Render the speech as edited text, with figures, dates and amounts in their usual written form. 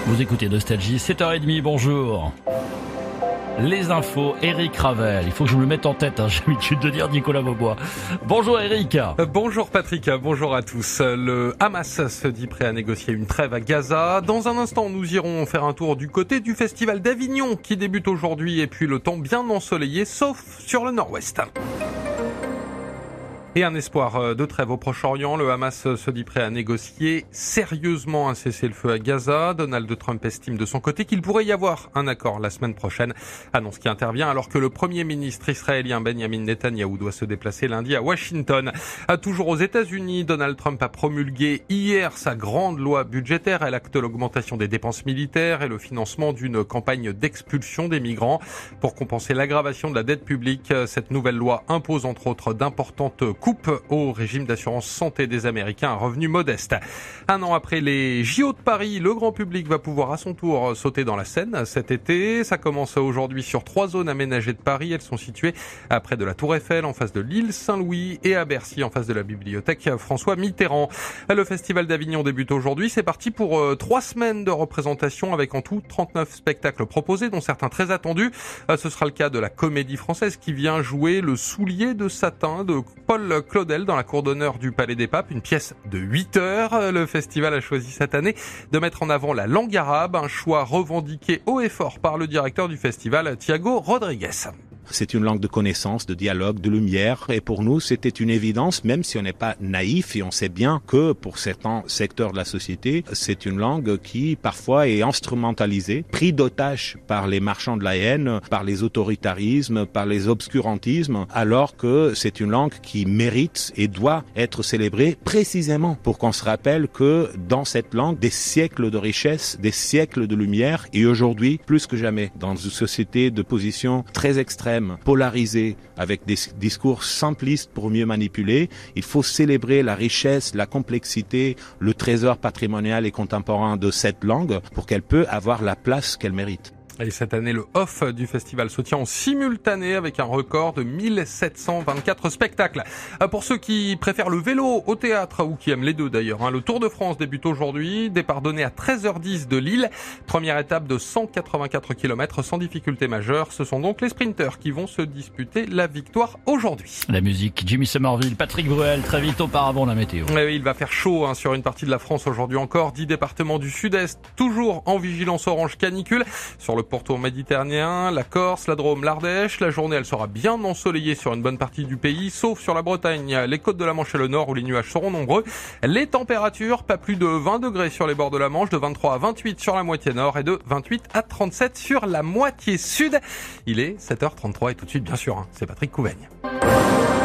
Vous écoutez Nostalgie, 7h30, bonjour. Les infos, Eric Ravel. Il faut que je me le mette en tête, j'ai l'habitude de dire Nicolas Vaubois. Bonjour Eric. Bonjour Patrick, bonjour à tous. Le Hamas se dit prêt à négocier une trêve à Gaza. Dans un instant, nous irons faire un tour du côté du festival d'Avignon qui débute aujourd'hui et puis le temps bien ensoleillé, sauf sur le nord-ouest. Et un espoir de trêve au Proche-Orient. Le Hamas se dit prêt à négocier sérieusement un cessez-le-feu à Gaza. Donald Trump estime de son côté qu'il pourrait y avoir un accord la semaine prochaine. Annonce qui intervient alors que le Premier ministre israélien Benjamin Netanyahou doit se déplacer lundi à Washington. Toujours aux États-Unis, Donald Trump a promulgué hier sa grande loi budgétaire. Elle acte l'augmentation des dépenses militaires et le financement d'une campagne d'expulsion des migrants. Pour compenser l'aggravation de la dette publique, cette nouvelle loi impose entre autres d'importantes coupe au régime d'assurance santé des Américains à revenus modestes. Un an après les JO de Paris, le grand public va pouvoir à son tour sauter dans la Seine cet été. Ça commence aujourd'hui sur 3 zones aménagées de Paris. Elles sont situées près de la Tour Eiffel, en face de l'île Saint-Louis et à Bercy, en face de la bibliothèque François Mitterrand. Le festival d'Avignon débute aujourd'hui. C'est parti pour 3 semaines de représentation avec en tout 39 spectacles proposés, dont certains très attendus. Ce sera le cas de la Comédie Française qui vient jouer Le Soulier de satin de Paul Claudel dans la cour d'honneur du Palais des Papes, une pièce de 8 heures. Le festival a choisi cette année de mettre en avant la langue arabe, un choix revendiqué haut et fort par le directeur du festival, Thiago Rodriguez. C'est une langue de connaissance, de dialogue, de lumière. Et pour nous, c'était une évidence, même si on n'est pas naïf et on sait bien que pour certains secteurs de la société, c'est une langue qui parfois est instrumentalisée, pris d'otage par les marchands de la haine, par les autoritarismes, par les obscurantismes, alors que c'est une langue qui mérite et doit être célébrée précisément pour qu'on se rappelle que dans cette langue, des siècles de richesse, des siècles de lumière, et aujourd'hui, plus que jamais, dans une société de position très extrême, polarisé, avec des discours simplistes pour mieux manipuler, il faut célébrer la richesse, la complexité, le trésor patrimonial et contemporain de cette langue pour qu'elle peut avoir la place qu'elle mérite. Et cette année, le off du festival se tient en simultané avec un record de 1724 spectacles. Pour ceux qui préfèrent le vélo au théâtre, ou qui aiment les deux d'ailleurs, le Tour de France débute aujourd'hui. Départ donné à 13h10 de Lille. Première étape de 184 km sans difficulté majeure. Ce sont donc les sprinteurs qui vont se disputer la victoire aujourd'hui. La musique, Jimmy Somerville, Patrick Bruel, très vite auparavant la météo. Oui, il va faire chaud sur une partie de la France aujourd'hui encore. 10 départements du sud-est, toujours en vigilance orange canicule. Sur le pourtour méditerranéen, la Corse, la Drôme, l'Ardèche. La journée, elle sera bien ensoleillée sur une bonne partie du pays, sauf sur la Bretagne, les côtes de la Manche et le nord où les nuages seront nombreux. Les températures, pas plus de 20 degrés sur les bords de la Manche, de 23 à 28 sur la moitié nord et de 28 à 37 sur la moitié sud. Il est 7h33 et tout de suite, bien sûr, c'est Patrick Couvaigne.